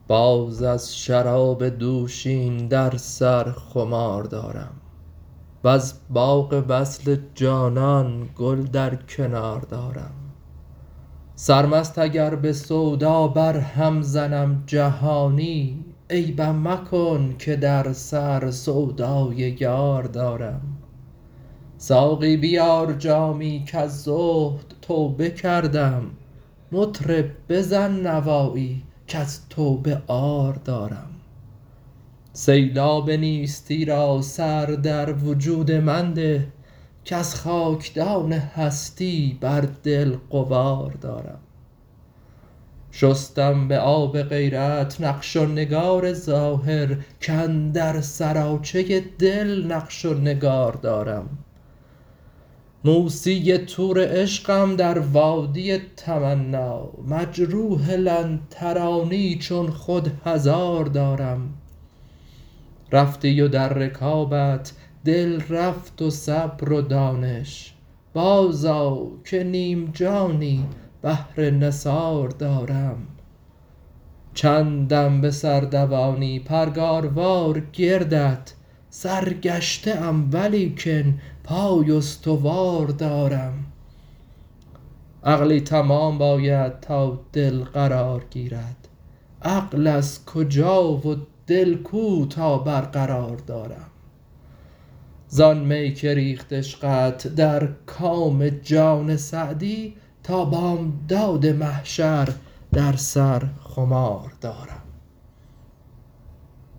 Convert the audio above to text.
باز از شراب دوشین در سر خمار دارم، وز باغ وصل جانان گل در کنار دارم. سرمست اگر به سودا بر هم زنم جهانی، عیبم مکن که در سر سودای یار دارم. ساقی بیار جامی کز زهد توبه کردم، مطرب بزن نوایی کز توبه عار دارم. سیلاب نیستی را سر در وجود من ده، کز خاکدان هستی بر دل غبار دارم. شستم به آب غیرت نقش و نگار ظاهر، کاندر سراچه دل نقش و نگار دارم. موسی طور عشقم در وادی تمنا، مجروح لن ترانی چون خود هزار دارم. رفتی و در رکابت دل رفت و صبر و دانش، بازآ که نیم جانی بهر نثار دارم. چندم به سر دوانی پرگاروار گردت، سرگشته ام ولیکن پای استوار دارم. عقلی تمام باید تا دل قرار گیرد، عقل از کجا و دل کو تا برقرار دارم. زان می که ریخت عشقت در کام جان سعدی، تا بامداد محشر در سر خمار دارم.